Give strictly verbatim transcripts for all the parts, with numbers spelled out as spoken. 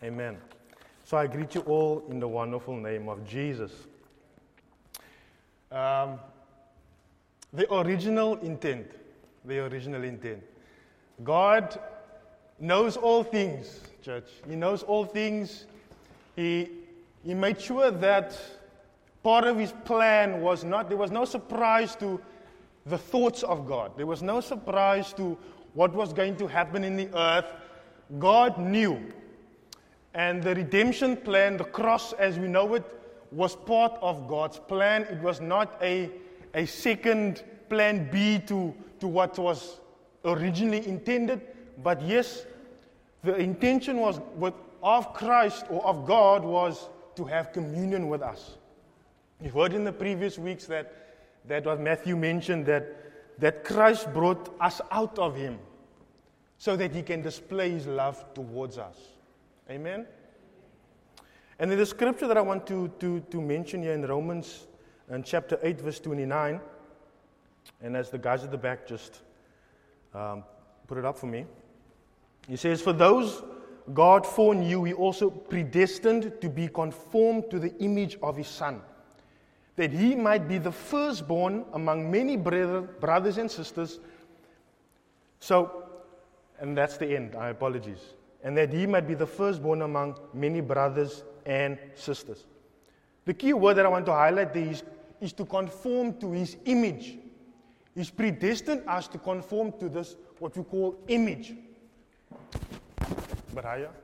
Amen. So I greet you all in the wonderful name of Jesus. Um, the original intent, the original intent. God knows all things, church. He knows all things. He, he made sure that part of his plan was not, there was no surprise to the thoughts of God. There was no surprise to what was going to happen in the earth. God knew. And the redemption plan, the cross as we know it, was part of God's plan. It was not a, a second plan B to, to what was originally intended. But yes, the intention was with, of Christ or of God was to have communion with us. You've heard in the previous weeks that, that what Matthew mentioned, that, that Christ brought us out of him so that he can display his love towards us. Amen? And in the scripture that I want to, to, to mention here in Romans in chapter eight, verse twenty-nine, and as the guys at the back just um, put it up for me, he says, "For those God foreknew, he also predestined to be conformed to the image of his Son, that he might be the firstborn among many brother, brothers and sisters." So, and that's the end, I apologize. And that he might be the firstborn among many brothers and sisters. The key word that I want to highlight there is, is to conform to his image. He's predestined us to conform to this, what we call image. But higher.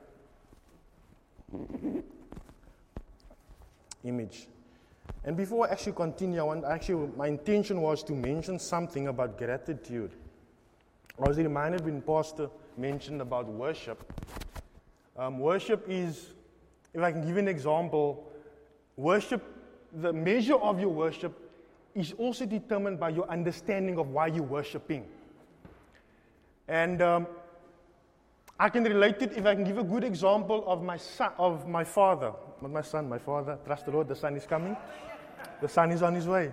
Image. And before I actually continue, I want actually my intention was to mention something about gratitude. I was reminded when Pastor mentioned about worship. Um, worship is, if I can give you an example, worship, the measure of your worship is also determined by your understanding of why you're worshiping. And um, I can relate it if I can give a good example of my son, of my father. Not my son, my father. Trust the Lord, the son is coming. The son is on his way.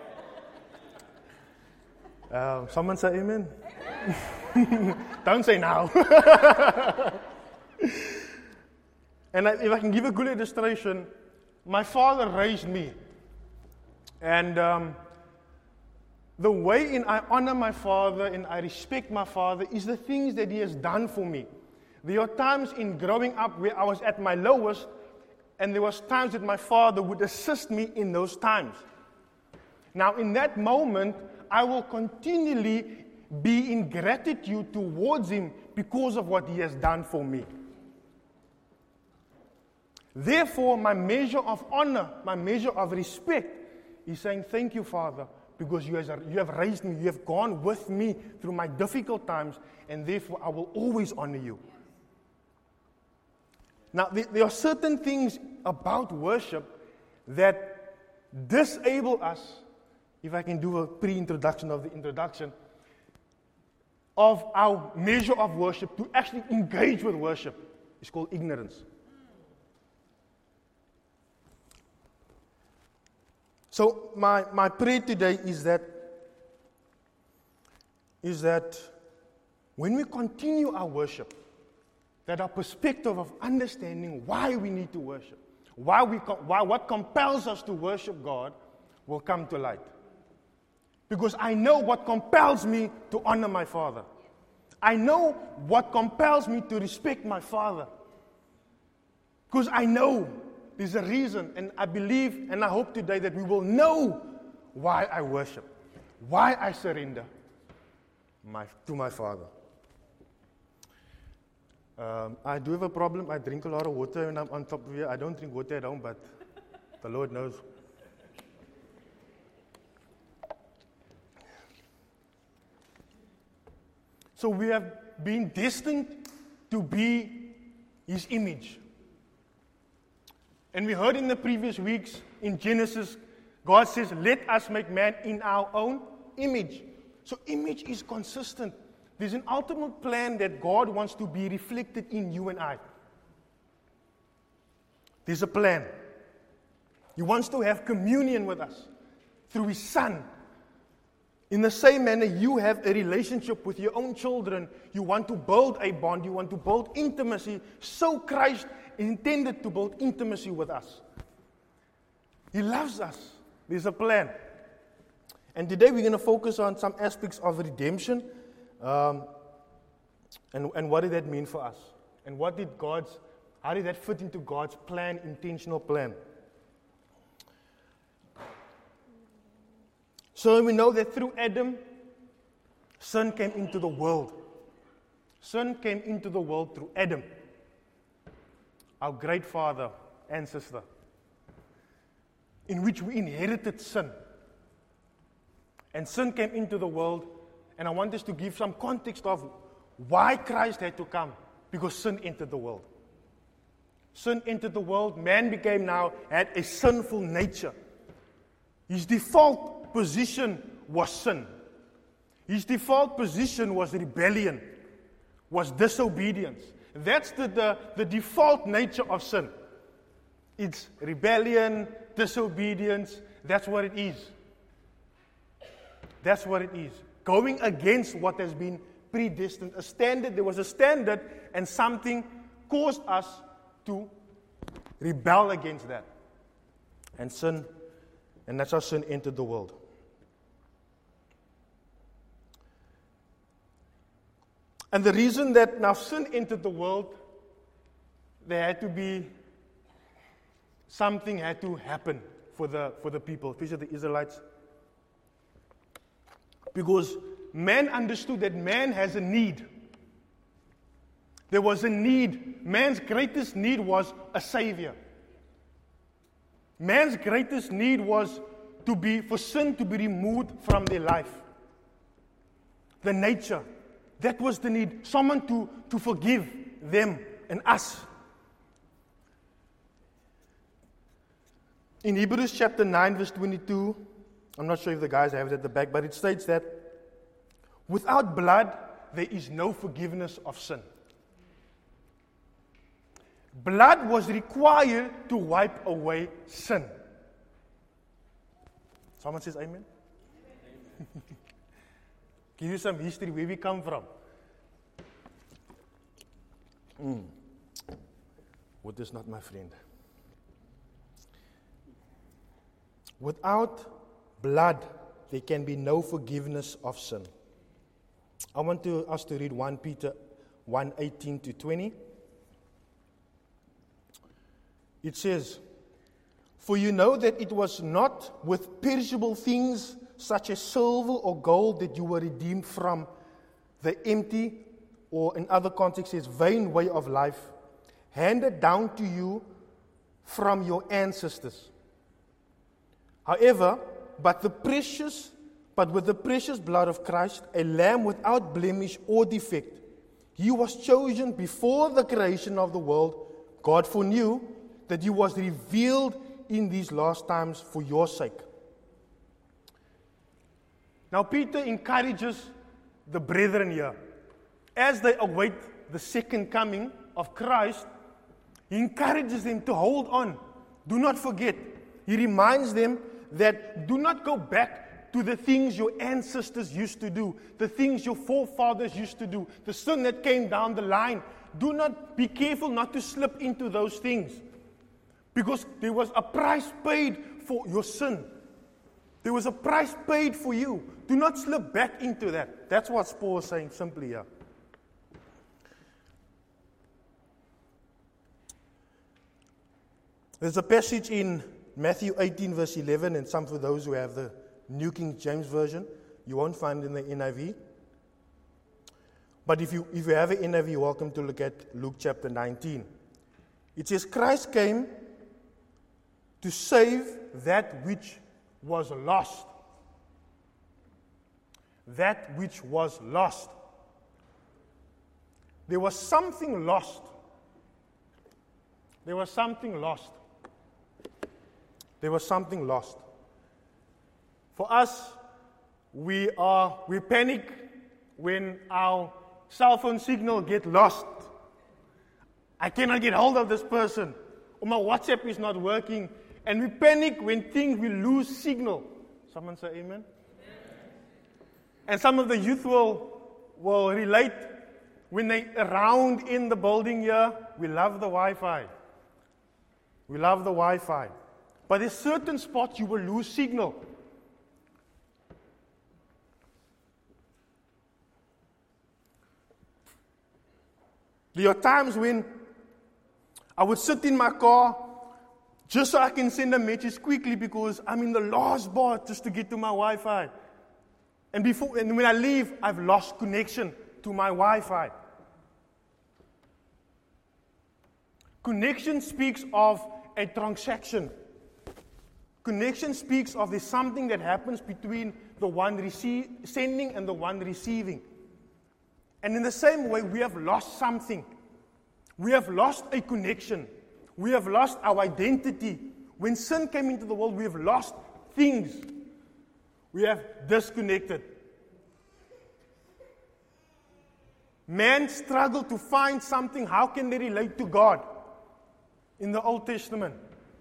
Uh, someone say amen. Don't say now. And I, if I can give a good illustration, my father raised me. And um, the way in I honor my father and I respect my father is the things that he has done for me. There are times in growing up where I was at my lowest, and there was times that my father would assist me in those times. Now, in that moment, I will continually be in gratitude towards him because of what he has done for me. Therefore, my measure of honor, my measure of respect is saying, thank you, Father, because you have raised me, you have gone with me through my difficult times, and therefore I will always honor you. Now, there are certain things about worship that disable us, if I can do a pre-introduction of the introduction, of our measure of worship to actually engage with worship. It's called ignorance. So my, my prayer today is that is that when we continue our worship, that our perspective of understanding why we need to worship, why we why what compels us to worship God will come to light. Because I know what compels me to honor my father. I know what compels me to respect my father. Because I know there's a reason, and I believe and I hope today that we will know why I worship, why I surrender my, to my father. Um, I do have a problem. I drink a lot of water when I'm on top of here. I don't drink water at home, but the Lord knows. So we have been destined to be his image. And we heard in the previous weeks in Genesis, God says, let us make man in our own image. So image is consistent. There's an ultimate plan that God wants to be reflected in you and I. There's a plan. He wants to have communion with us through his Son. In the same manner, you have a relationship with your own children. You want to build a bond. You want to build intimacy. So Christ intended to build intimacy with us. He loves us. There's a plan. And today we're going to focus on some aspects of redemption, um, and, and what did that mean for us? And what did God's, how did that fit into God's plan, intentional plan? So we know that through Adam, sin came into the world. Sin came into the world through Adam, our great father, ancestor, in which we inherited sin. And sin came into the world, and I want us to give some context of why Christ had to come, because sin entered the world. Sin entered the world, man became now, had a sinful nature. His default position was sin. His default position was rebellion, was disobedience. That's the, the, the default nature of sin. It's rebellion, disobedience, that's what it is. That's what it is. Going against what has been predestined. A standard, there was a standard, and something caused us to rebel against that. And sin, and that's how sin entered the world. And the reason that now sin entered the world, there had to be, something had to happen for the, for the people, especially the Israelites. Because man understood that man has a need. There was a need. Man's greatest need was a savior. Man's greatest need was to be, for sin to be removed from their life. The nature. That was the need. Someone to, to forgive them and us. In Hebrews chapter nine, verse twenty-two, I'm not sure if the guys have it at the back, but it states that without blood, there is no forgiveness of sin. Blood was required to wipe away sin. Someone says amen? Give you some history where we come from. Mm. Wood is not my friend. Without blood, there can be no forgiveness of sin. I want to, us to read First Peter one eighteen to twenty. It says, "For you know that it was not with perishable things such as silver or gold that you were redeemed from the empty," or in other contexts says, "vain way of life, handed down to you from your ancestors. However, but the precious, but with the precious blood of Christ, a lamb without blemish or defect, he was chosen before the creation of the world. God foreknew that he was revealed in these last times for your sake." Now Peter encourages the brethren here, as they await the second coming of Christ, he encourages them to hold on. Do not forget. He reminds them that do not go back to the things your ancestors used to do, the things your forefathers used to do, the sin that came down the line. Do not, be careful not to slip into those things, because there was a price paid for your sin. There was a price paid for you. Do not slip back into that. That's what Paul is saying simply here. There's a passage in Matthew eighteen, verse eleven, and some for those who have the New King James Version. You won't find it in the N I V. But if you, if you have an N I V, you're welcome to look at Luke chapter nineteen. It says, "Christ came to save that which was lost." That which was lost. There was something lost. There was something lost. There was something lost. For us, we are we panic when our cell phone signal gets lost. I cannot get hold of this person, or my WhatsApp is not working, and we panic when things we lose signal. Someone say amen? Amen. And some of the youth will will relate when they around in the building here. We love the Wi-Fi. We love the Wi-Fi. But there's certain spots you will lose signal. There are times when I would sit in my car just so I can send a message quickly because I'm in the last bar just to get to my Wi-Fi. And before, and when I leave, I've lost connection to my Wi-Fi. Connection speaks of a transaction. Connection speaks of there's something that happens between the one receive, sending and the one receiving. And in the same way, we have lost something. We have lost a connection. We have lost our identity. When sin came into the world, we have lost things. We have disconnected. Man struggled to find something. How can they relate to God in the Old Testament?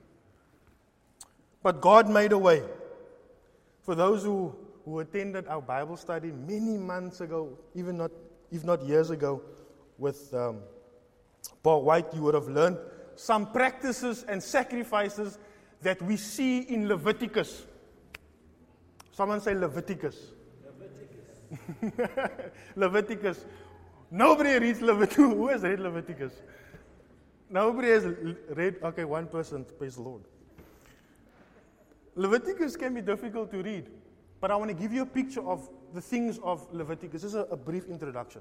But God made a way. For those who, who attended our Bible study many months ago, even not, if not years ago, with um, Paul White, you would have learned some practices and sacrifices that we see in Leviticus. Someone say Leviticus. Leviticus. Leviticus. Nobody reads Leviticus. Who has read Leviticus? Nobody has read. Okay, one person. Praise the Lord. Leviticus can be difficult to read, but I want to give you a picture of the things of Leviticus. This is a, a brief introduction.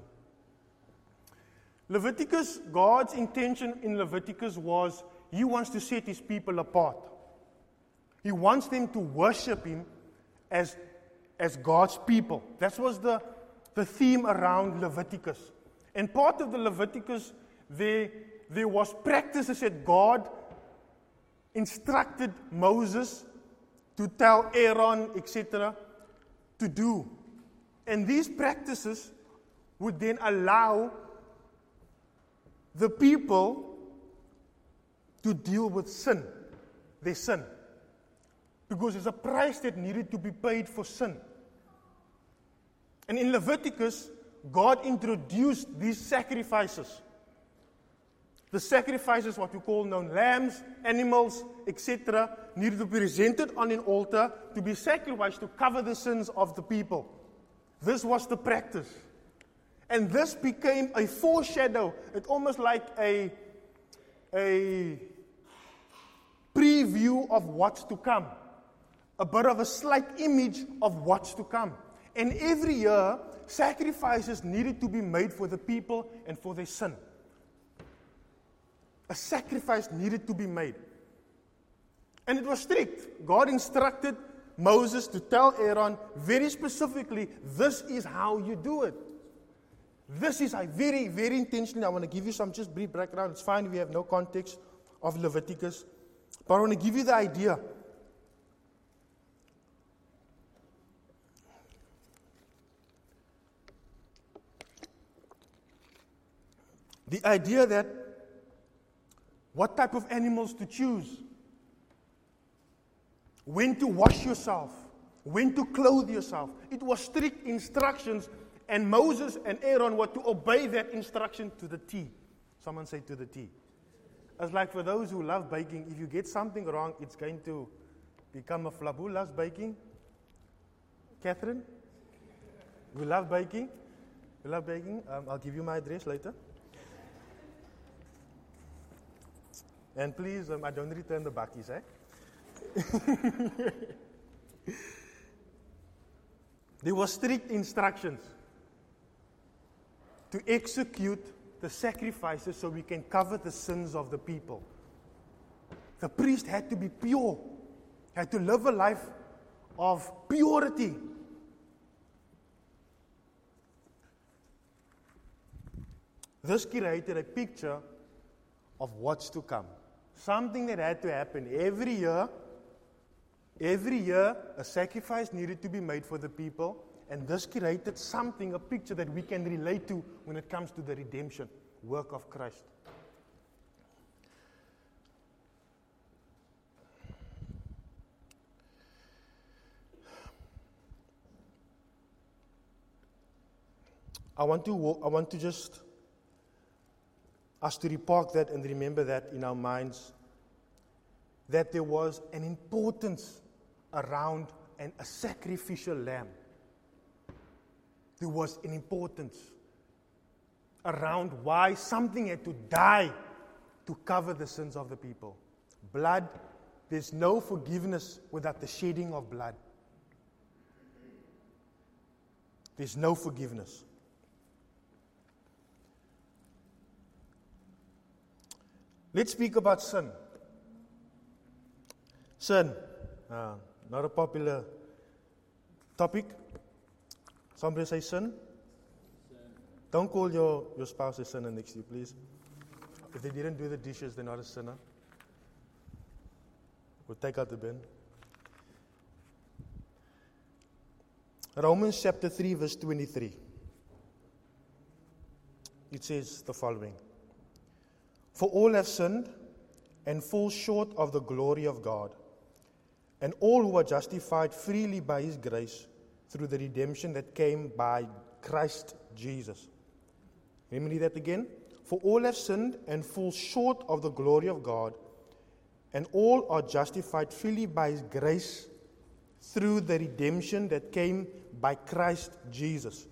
Leviticus, God's intention in Leviticus was He wants to set His people apart. He wants them to worship Him as, as God's people. That was the, the theme around Leviticus. And part of the Leviticus, there, there was practices that God instructed Moses to tell Aaron, et cetera, to do. And these practices would then allow the people to deal with sin, their sin. Because there's a price that needed to be paid for sin. And in Leviticus, God introduced these sacrifices. The sacrifices, what we call known lambs, animals, et cetera, needed to be presented on an altar to be sacrificed to cover the sins of the people. This was the practice. And this became a foreshadow. It's almost like a, a preview of what's to come. A bit of a slight image of what's to come. And every year, sacrifices needed to be made for the people and for their sin. A sacrifice needed to be made. And it was strict. God instructed Moses to tell Aaron very specifically, this is how you do it. This is, I very, very intentionally, I want to give you some just brief background. It's fine if you have no context of Leviticus. But I want to give you the idea. The idea that what type of animals to choose, when to wash yourself, when to clothe yourself. It was strict instructions, and Moses and Aaron were to obey that instruction to the T. Someone say to the T. It's like for those who love baking, if you get something wrong, it's going to become a flop. Who loves baking? Catherine? You love baking? You love baking? Um, I'll give you my address later. And please, um, I don't return the bakkies, eh? There were strict instructions to execute the sacrifices so we can cover the sins of the people. The priest had to be pure, had to live a life of purity. This created a picture of what's to come. Something that had to happen every year. Every year, a sacrifice needed to be made for the people, and this created something, a picture that we can relate to when it comes to the redemption work of Christ. I want to walk, I want to just us to repark that and remember that in our minds that there was an importance around an, a sacrificial lamb. There was an importance around why something had to die to cover the sins of the people. Blood, there's no forgiveness without the shedding of blood. There's no forgiveness. Let's speak about sin. Sin, uh, not a popular topic. Somebody say sin. sin. Don't call your, your spouse a sinner next to you, please. If they didn't do the dishes, they're not a sinner. We'll take out the bin. Romans chapter three, verse twenty-three. It says the following. For all have sinned and fall short of the glory of God, and all who are justified freely by His grace through the redemption that came by Christ Jesus. Let me read that again. For all have sinned and fall short of the glory of God, and all are justified freely by His grace through the redemption that came by Christ Jesus.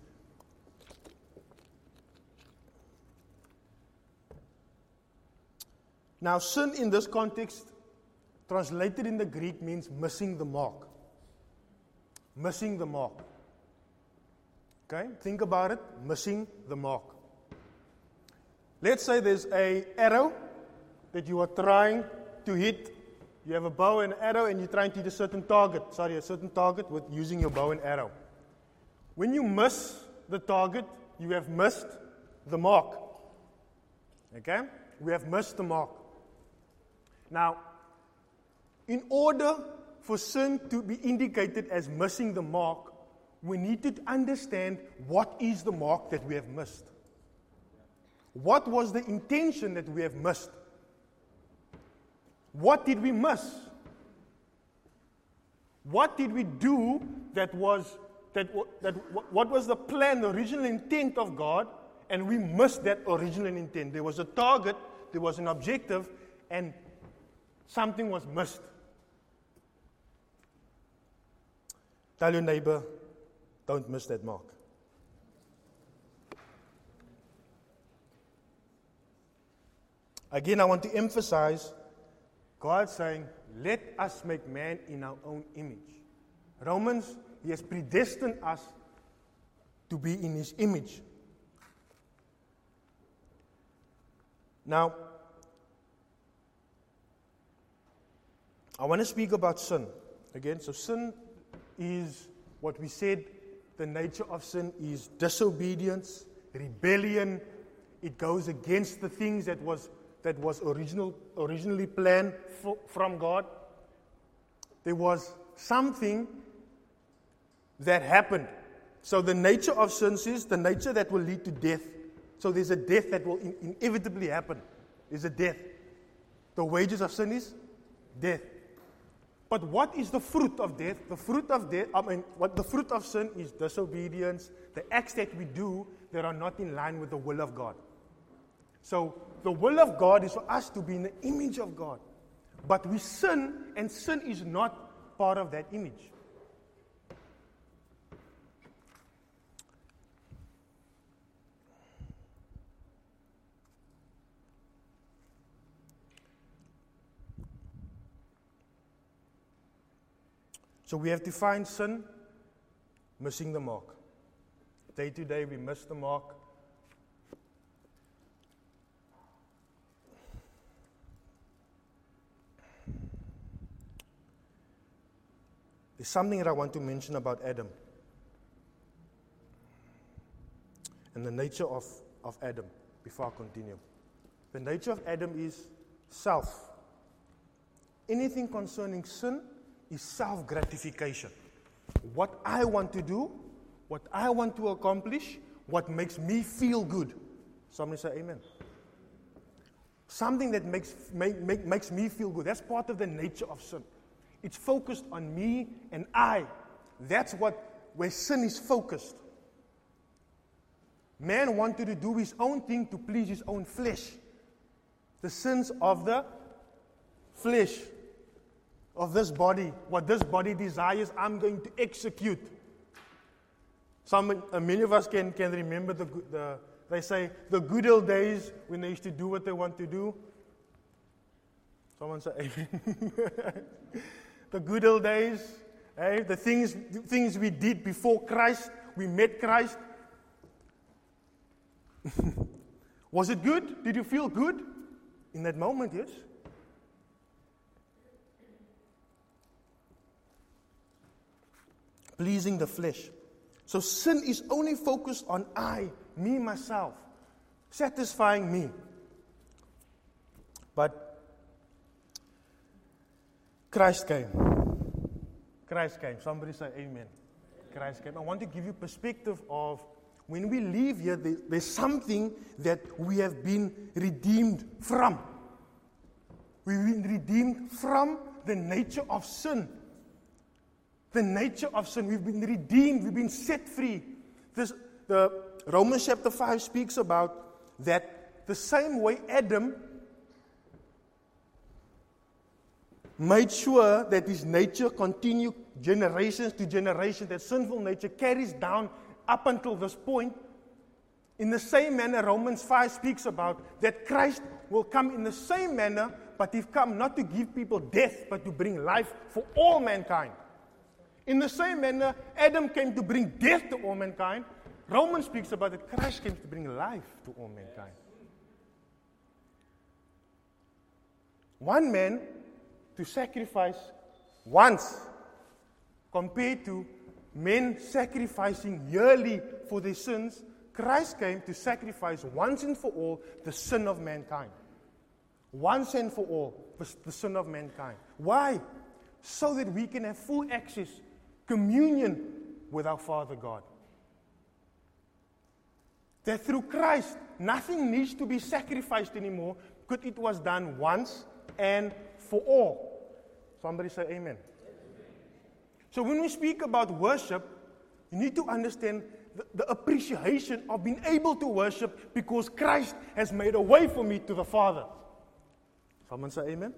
Now, sin in this context, translated in the Greek, means missing the mark. Missing the mark. Okay? Think about it. Missing the mark. Let's say there's a arrow that you are trying to hit. You have a bow and arrow and you're trying to hit a certain target. Sorry, a certain target with using your bow and arrow. When you miss the target, you have missed the mark. Okay? We have missed the mark. Now, in order for sin to be indicated as missing the mark, we need to understand what is the mark that we have missed. What was the intention that we have missed? What did we miss? What did we do that was, that, that what was the plan, the original intent of God, and we missed that original intent? There was a target, there was an objective, and something was missed. Tell your neighbor, don't miss that mark. Again, I want to emphasize, God saying, let us make man in our own image. Romans, He has predestined us to be in His image. Now, I want to speak about sin. Again, so sin is what we said, the nature of sin is disobedience, rebellion. It goes against the things that was that was original, originally planned for, from God. There was something that happened. So the nature of sin is the nature that will lead to death. So there's a death that will in, inevitably happen. There's a death. The wages of sin is death. But what is the fruit of death? The fruit of death, I mean, what the fruit of sin is disobedience, the acts that we do that are not in line with the will of God. So the will of God is for us to be in the image of God. But we sin, and sin is not part of that image. So we have defined sin, missing the mark. Day to day we miss the mark. There's something that I want to mention about Adam and the nature of, of Adam before I continue. The nature of Adam is self. Anything concerning sin is self-gratification. What I want to do, what I want to accomplish, what makes me feel good. Somebody say amen. Something that makes, make, make, makes me feel good. That's part of the nature of sin. It's focused on me and I. That's what, where sin is focused. Man wanted to do his own thing to please his own flesh. The sins of the flesh. of this body, what this body desires, I'm going to execute. Some, uh, many of us can, can remember the, the, they say, the good old days when they used to do what they want to do. Someone say amen. The good old days, eh? the things, the things we did before Christ, we met Christ. Was it good? Did you feel good in that moment? Yes. Pleasing the flesh. So sin is only focused on I, me, myself, satisfying me. But Christ came. Christ came. Somebody say amen. Christ came. I want to give you perspective of when we leave here, there, there's something that we have been redeemed from. We've been redeemed from the nature of sin. The nature of sin. We've been redeemed. We've been set free. This, the Romans chapter five speaks about that the same way Adam made sure that his nature continued generations to generations, that sinful nature carries down up until this point. In the same manner, Romans five speaks about that Christ will come in the same manner, but he's come not to give people death, but to bring life for all mankind. In the same manner, Adam came to bring death to all mankind. Romans speaks about that Christ came to bring life to all mankind. One man to sacrifice once compared to men sacrificing yearly for their sins. Christ came to sacrifice once and for all the sin of mankind. Once and for all, the sin of mankind. Why? So that we can have full access, communion with our Father God. That through Christ, nothing needs to be sacrificed anymore because it was done once and for all. Somebody say amen. Amen. So when we speak about worship, you need to understand the, the appreciation of being able to worship because Christ has made a way for me to the Father. Someone say amen.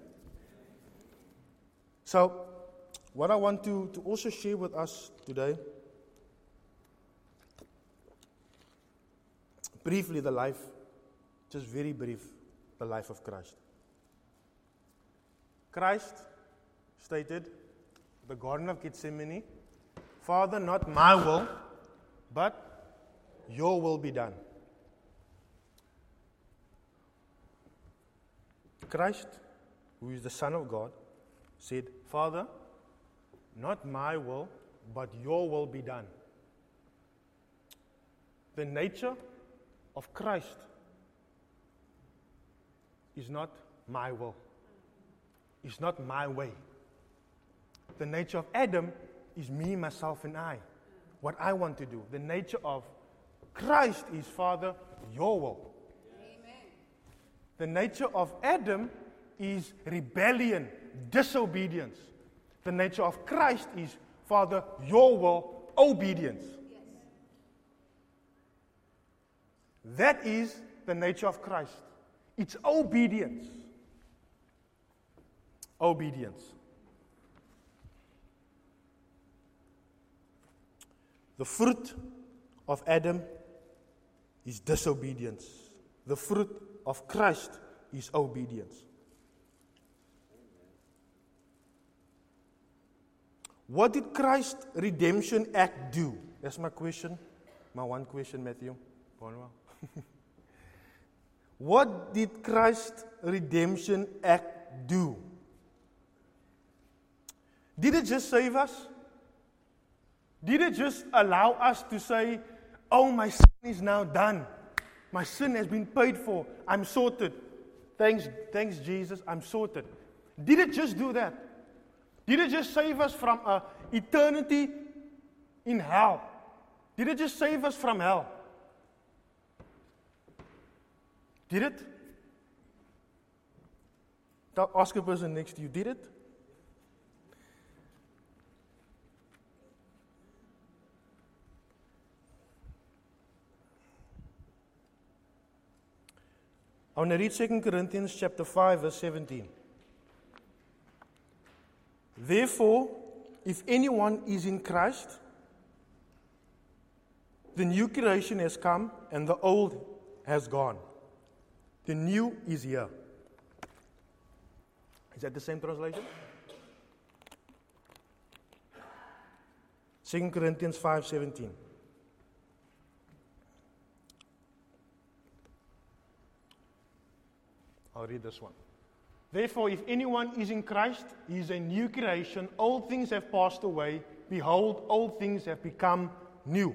So, what I want to, to also share with us today, briefly the life, just very brief, the life of Christ. Christ stated, the Garden of Gethsemane, Father, not my will, but your will be done. Christ, who is the Son of God, said, Father, not my will, but your will be done. The nature of Christ is not my will. It's not my way. The nature of Adam is me, myself, and I. What I want to do. The nature of Christ is, Father, your will. Amen. The nature of Adam is rebellion, disobedience. The nature of Christ is, Father, your will, obedience. Yes. That is the nature of Christ. It's obedience. Obedience. The fruit of Adam is disobedience. The fruit of Christ is obedience. What did Christ's redemption act do? That's my question. My one question, Matthew. What did Christ's redemption act do? Did it just save us? Did it just allow us to say, oh, my sin is now done. My sin has been paid for. I'm sorted. Thanks, thanks Jesus, I'm sorted. Did it just do that? Did it just save us from uh, eternity in hell? Did it just save us from hell? Did it? Ask a person next to you, did it? I want to read Second Corinthians chapter five, verse seventeen. Therefore, if anyone is in Christ, the new creation has come and the old has gone. The new is here. Is that the same translation? Second Corinthians five seventeen. I'll read this one. Therefore, if anyone is in Christ, he is a new creation. Old things have passed away. Behold, old things have become new.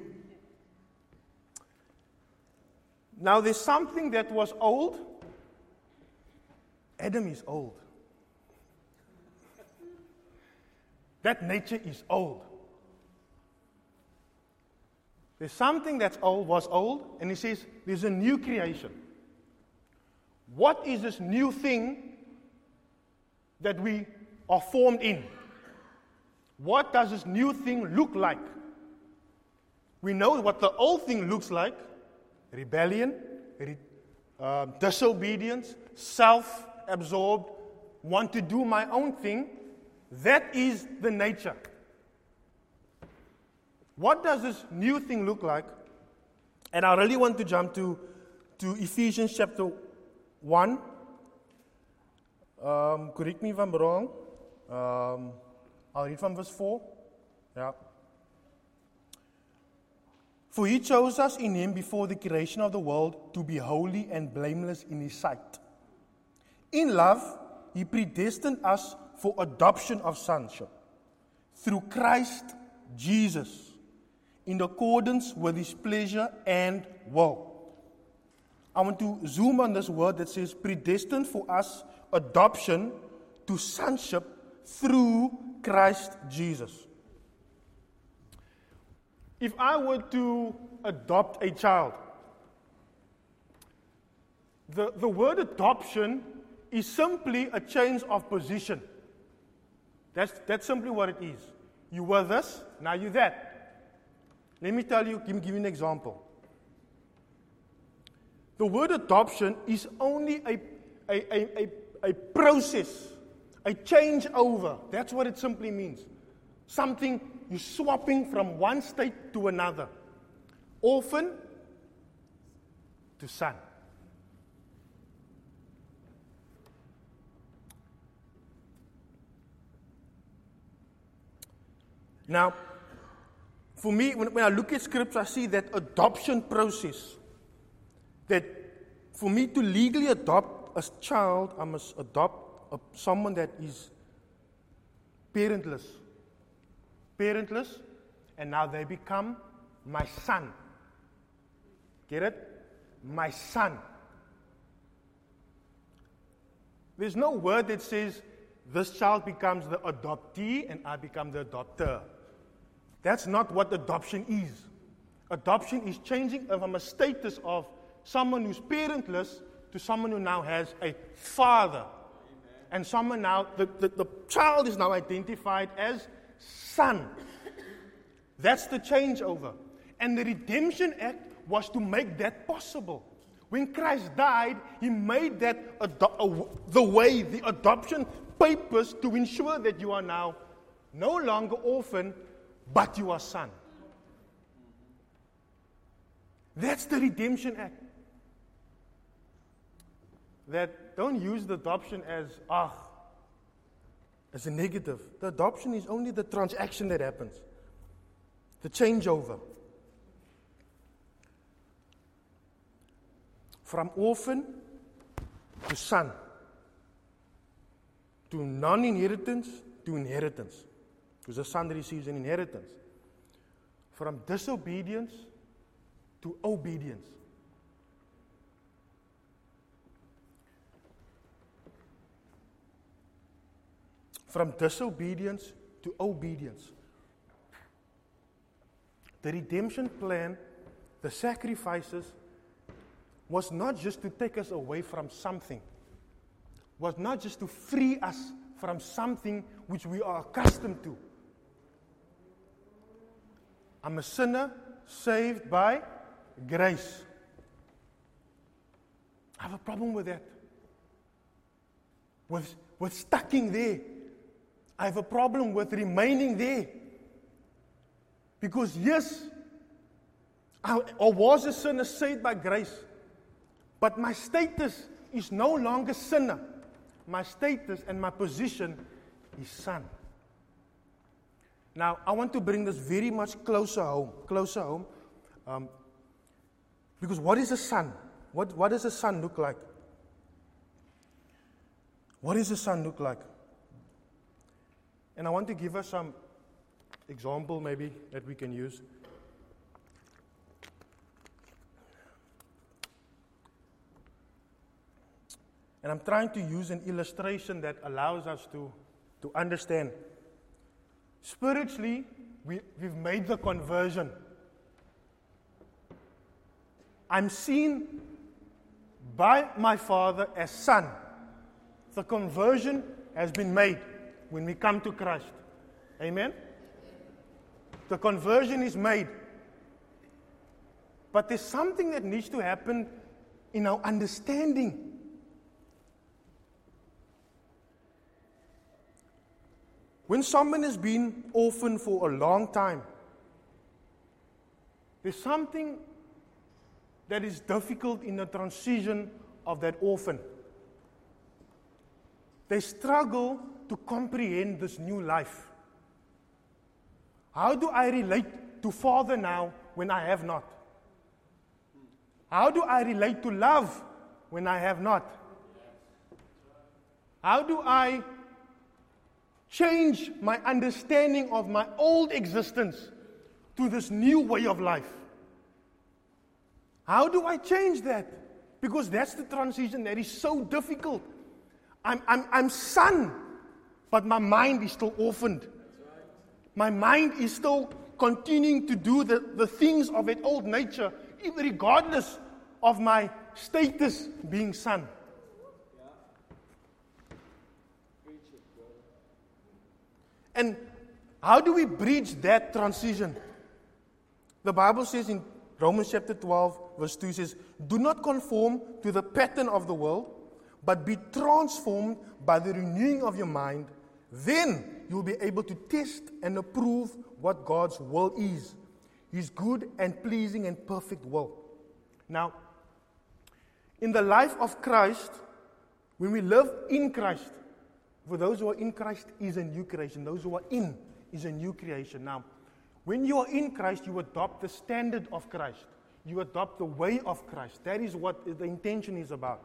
Now, there's something that was old. Adam is old. That nature is old. There's something that's old, was old, and he says there's a new creation. What is this new thing that we are formed in? What does this new thing look like? We know what the old thing looks like. Rebellion, re- uh, disobedience, self-absorbed, want to do my own thing. That is the nature. What does this new thing look like? And I really want to jump to, to Ephesians chapter one. Um, correct me if I'm wrong. Um, I'll read from verse four. Yeah. For he chose us in him before the creation of the world to be holy and blameless in his sight. In love, he predestined us for adoption of sonship through Christ Jesus, in accordance with his pleasure and will. I want to zoom on this word that says predestined for us adoption to sonship through Christ Jesus. If I were to adopt a child, the, the word adoption is simply a change of position. That's, that's simply what it is. You were this, now you're that. Let me tell you, give, give you an example. The word adoption is only a, a, a, a, a process, a changeover. That's what it simply means. Something you're swapping from one state to another. Orphan to son. Now, for me, when, when I look at scripture, I see that adoption process. That for me to legally adopt a child, I must adopt a, someone that is parentless. Parentless, and now they become my son. Get it? My son. There's no word that says this child becomes the adoptee and I become the adopter. That's not what adoption is. Adoption is changing from a status of someone who's parentless to someone who now has a father. Amen. And someone now, the, the, the child is now identified as son. That's the changeover. And the Redemption Act was to make that possible. When Christ died, he made that ado- uh, the way, the adoption papers to ensure that you are now no longer orphan, but you are son. That's the Redemption Act. That don't use the adoption as, ah, as a negative. The adoption is only the transaction that happens. The changeover. From orphan to son. To non-inheritance to inheritance. Because the son receives an inheritance. From disobedience to obedience. From disobedience to obedience. The redemption plan, the sacrifices, was not just to take us away from something. Was not just to free us from something which we are accustomed to. I'm a sinner saved by grace. I have a problem with that. With, with stucking there. I have a problem with remaining there. Because yes, I, I was a sinner saved by grace, but my status is no longer sinner. My status and my position is son. Now, I want to bring this very much closer home, closer home, um, because what is a son? What, what does a son look like? What does a son look like? And I want to give us some example maybe that we can use. And I'm trying to use an illustration that allows us to, to understand. Spiritually, we, we've made the conversion. I'm seen by my Father as son. The conversion has been made when we come to Christ. Amen? The conversion is made. But there's something that needs to happen in our understanding. When someone has been orphaned for a long time, there's something that is difficult in the transition of that orphan. They struggle to comprehend this new life. How do I relate to Father now when I have not? How do I relate to love when I have not? How do I change my understanding of my old existence to this new way of life? How do I change that? Because that's the transition that is so difficult. I'm, I'm, I'm son, but my mind is still orphaned. My mind is still continuing to do the, the things of its old nature, even regardless of my status being son. And how do we bridge that transition? The Bible says in Romans chapter twelve, verse two, says, "Do not conform to the pattern of the world, but be transformed by the renewing of your mind. Then you'll be able to test and approve what God's will is, His good and pleasing and perfect will." Now, in the life of Christ, when we live in Christ, for those who are in Christ is a new creation. Those who are in is a new creation. Now, when you are in Christ, you adopt the standard of Christ. You adopt the way of Christ. That is what the intention is about.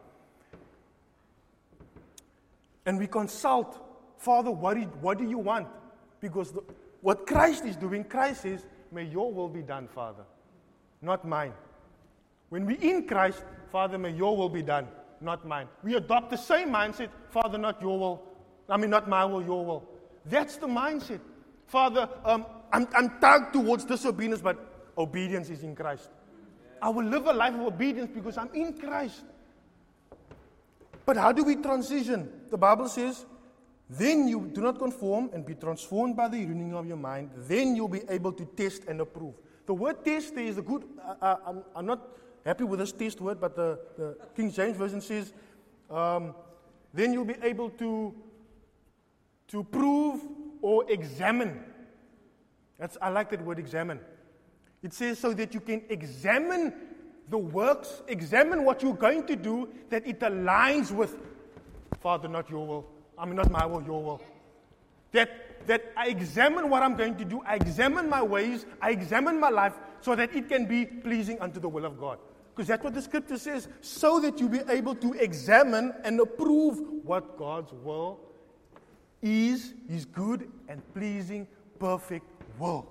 And we consult, Father, what, is, what do you want? Because the, what Christ is doing, Christ says, may your will be done, Father, not mine. When we're in Christ, Father, may your will be done, not mine. We adopt the same mindset, Father, not your will. I mean, not my will, your will. That's the mindset. Father, um, I'm, I'm tugged towards disobedience, but obedience is in Christ. I will live a life of obedience because I'm in Christ. But how do we transition? The Bible says, then you do not conform and be transformed by the renewing of your mind. Then you'll be able to test and approve. The word test there is a good, uh, uh, I'm, I'm not happy with this test word, but the, the King James Version says, um, then you'll be able to, to prove or examine. That's, I like that word, examine. It says so that you can examine the works, examine what you're going to do, that it aligns with, Father, not your will. I mean, not my will, your will. That, that I examine what I'm going to do, I examine my ways, I examine my life, so that it can be pleasing unto the will of God. Because that's what the scripture says, so that you'll be able to examine and approve what God's will is, His good and pleasing, perfect will.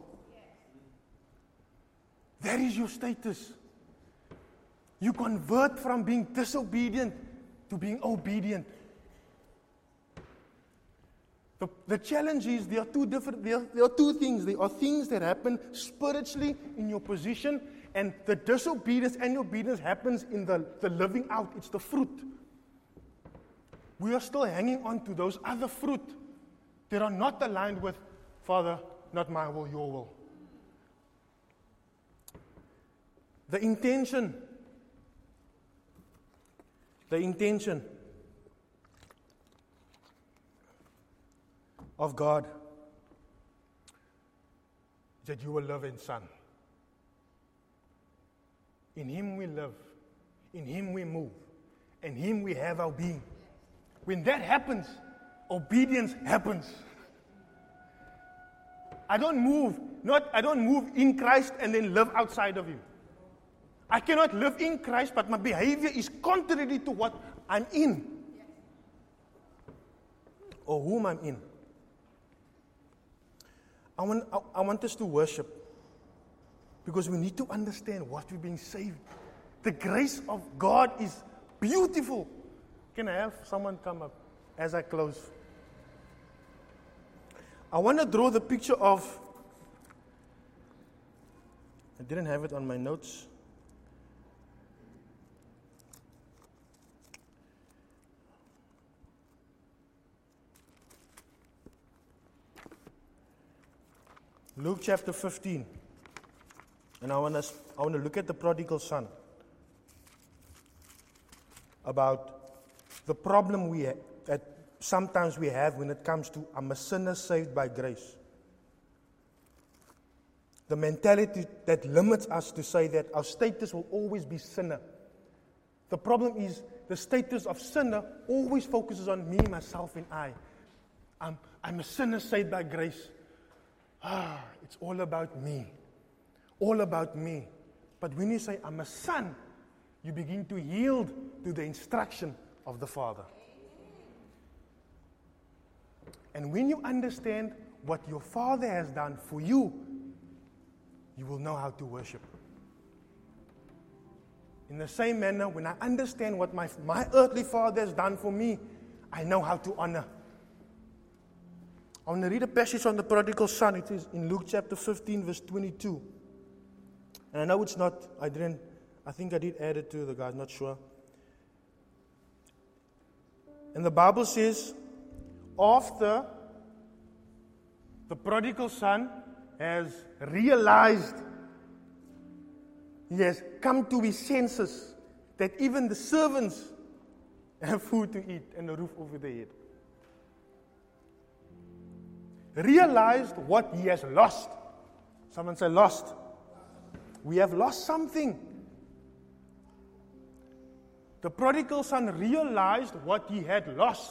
That is your status. You convert from being disobedient to being obedient. The, the challenge is there are two different. There are, there are two things. There are things that happen spiritually in your position, and the disobedience and obedience happens in the, the living out. It's the fruit. We are still hanging on to those other fruit that are not aligned with, Father, not my will, your will. The intention. The intention. of God is that you will live in Son. In Him we live. In Him we move. In Him we have our being. When that happens, obedience happens. I don't move, not I don't move in Christ and then live outside of Him. I cannot live in Christ, but my behavior is contrary to what I'm in. Or whom I'm in. I want, I, I want us to worship. Because we need to understand what we're being saved. The grace of God is beautiful. Can I have someone come up as I close? I want to draw the picture of, I didn't have it on my notes. Luke chapter fifteen. And I want to I want to look at the prodigal son. About the problem we ha- that sometimes we have when it comes to I'm a sinner saved by grace. The mentality that limits us to say that our status will always be sinner. The problem is the status of sinner always focuses on me, myself, and I. I'm, I'm a sinner saved by grace. Ah, it's all about me. All about me. But when you say, I'm a son, you begin to yield to the instruction of the Father. And when you understand what your Father has done for you, you will know how to worship. In the same manner, when I understand what my, my earthly Father has done for me, I know how to honor. I want to read a passage on the prodigal son. It is in Luke chapter fifteen, verse twenty-two. And I know it's not, I didn't, I think I did add it to the guys, not sure. And the Bible says, after the prodigal son has realized, he has come to his senses, that even the servants have food to eat and a roof over their head. Realized what he has lost. Someone say lost. We have lost something. The prodigal son realized what he had lost.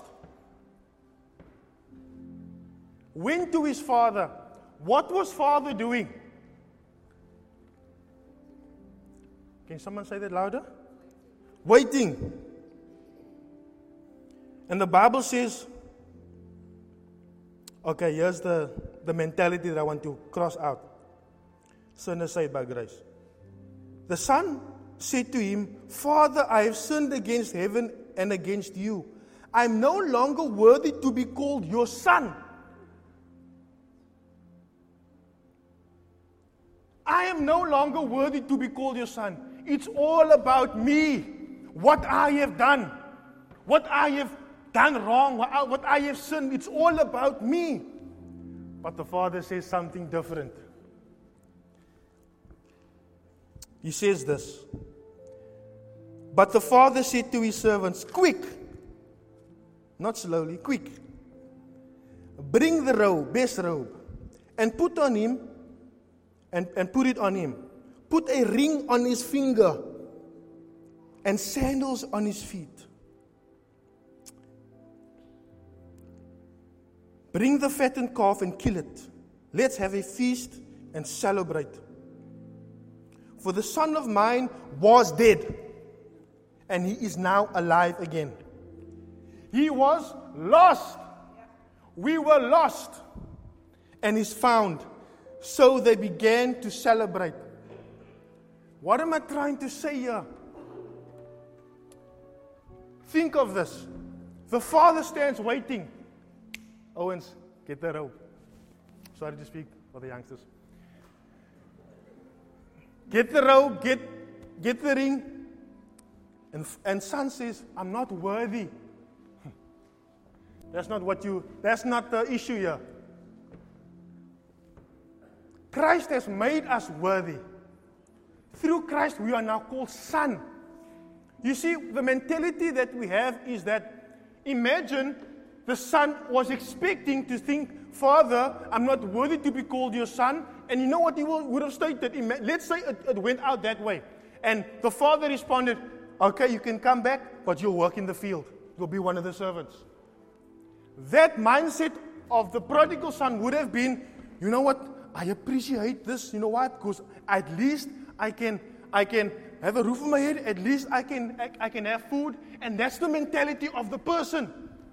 Went to his father. What was father doing? Can someone say that louder? Waiting. And the Bible says, okay, here's the, the mentality that I want to cross out. Sinner saved by grace. The son said to him, Father, I have sinned against heaven and against you. I am no longer worthy to be called your son. I am no longer worthy to be called your son. It's all about me. What I have done. What I have done wrong. What I, what I have sinned. It's all about me. But the Father says something different. He says this. But the Father said to his servants, quick. Not slowly, quick. Bring the robe, best robe, and put on him And, and put it on him. Put a ring on his finger and sandals on his feet. Bring the fattened calf and kill it. Let's have a feast and celebrate. For the son of mine was dead, and he is now alive again. He was lost. We were lost, and is found. So they began to celebrate. What am I trying to say here? Think of this. The father stands waiting. Owens, get the robe. Sorry to speak for the youngsters. Get the robe, get, get the ring. And, and son says, I'm not worthy. That's not what you, that's not the issue here. Christ has made us worthy. Through Christ, we are now called son. You see, the mentality that we have is that, imagine the son was expecting to think, Father, I'm not worthy to be called your son. And you know what he would have stated? Let's say it, it went out that way. And the father responded, okay, you can come back, but you'll work in the field. You'll be one of the servants. That mindset of the prodigal son would have been, you know what? I appreciate this. You know why? Because at least I can, I can have a roof over my head. At least I can, I, I can have food. And that's the mentality of the person.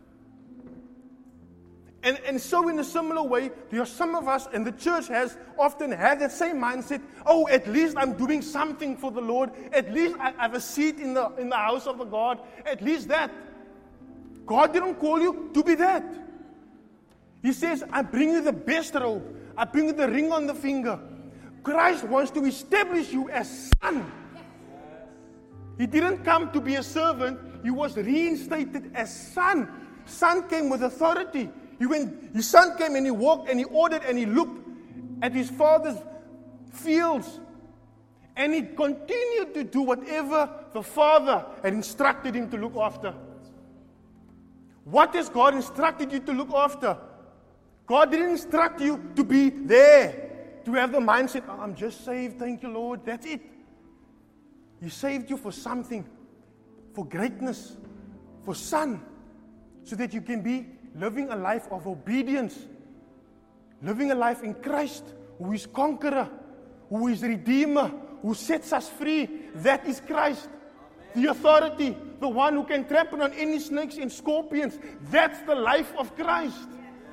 And, and so in a similar way, there are some of us, and the church has often had that same mindset. Oh, at least I'm doing something for the Lord. At least I have a seat in the, in the house of the God. At least that. God didn't call you to be that. He says, I bring you the best robe. I bring you the ring on the finger. Christ wants to establish you as son. He didn't come to be a servant. He was reinstated as son. Son came with authority. He went, his son came and he walked and he ordered and he looked at his father's fields. And he continued to do whatever the father had instructed him to look after. What has God instructed you to look after? God didn't instruct you to be there, to have the mindset, oh, I'm just saved, thank you, Lord, that's it. He saved you for something, for greatness, for son, so that you can be living a life of obedience, living a life in Christ, who is conqueror, who is redeemer, who sets us free. That is Christ. The authority, the one who can trample on any snakes and scorpions. That's the life of Christ.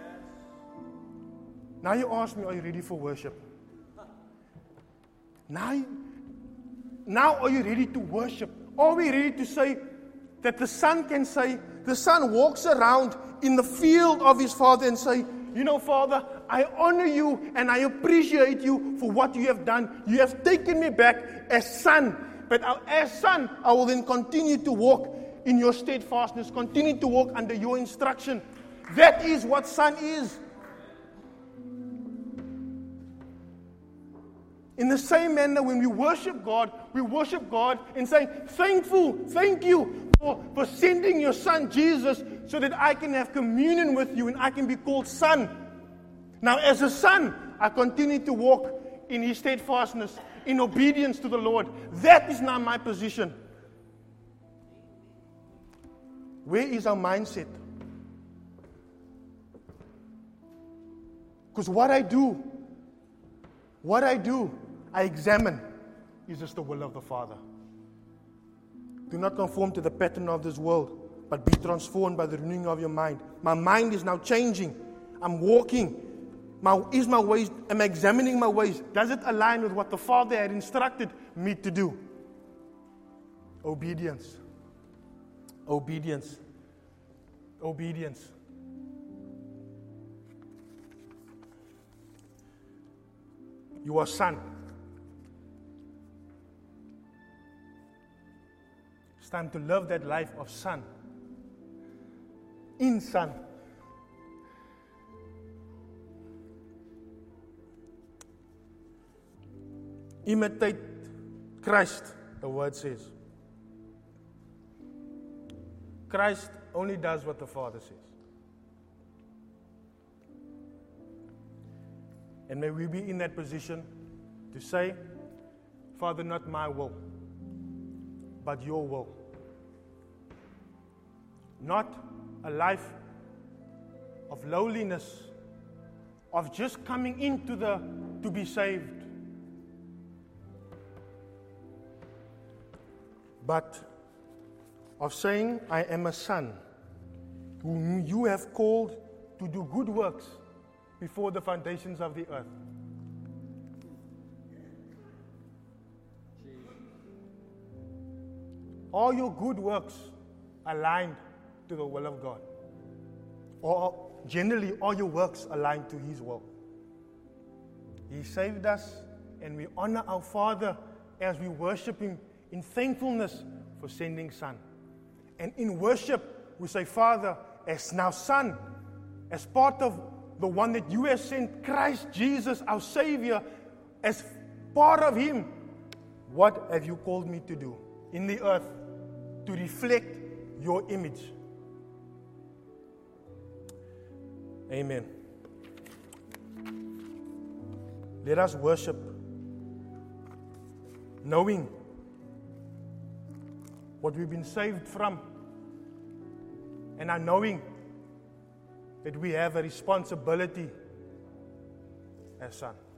Now you ask me, are you ready for worship? Now, now are you ready to worship? Are we ready to say that the son can say, the son walks around in the field of his father and say, you know, Father, I honor you and I appreciate you for what you have done. You have taken me back as son. But as son, I will then continue to walk in your steadfastness, continue to walk under your instruction. That is what son is. In the same manner, when we worship God, we worship God in saying, thankful, thank you for, for sending your son Jesus so that I can have communion with you and I can be called son. Now, as a son, I continue to walk in his steadfastness, in obedience to the Lord. That is now my position. Where is our mindset? Because what I do, what I do, I examine, is this the will of the Father? Do not conform to the pattern of this world, but be transformed by the renewing of your mind. My mind is now changing. I'm walking. My, is my ways, am I examining my ways? Does it align with what the Father had instructed me to do? Obedience. Obedience. Obedience. You are son. It's time to live that life of son. In son. Imitate Christ, the word says. Christ only does what the Father says. And may we be in that position to say, Father, not my will, but your will. Not a life of lowliness, of just coming into the, to be saved. But of saying, I am a son, whom you have called to do good works before the foundations of the earth. Are your good works aligned to the will of God? Or generally, are your works aligned to His will? He saved us, and we honor our Father as we worship Him in thankfulness for sending Son. And in worship, we say, Father, as now Son, as part of the one that you have sent, Christ Jesus, our Savior, as part of Him, what have you called me to do in the earth to reflect your image? Amen. Let us worship, knowing what we've been saved from, and are knowing that we have a responsibility as sons.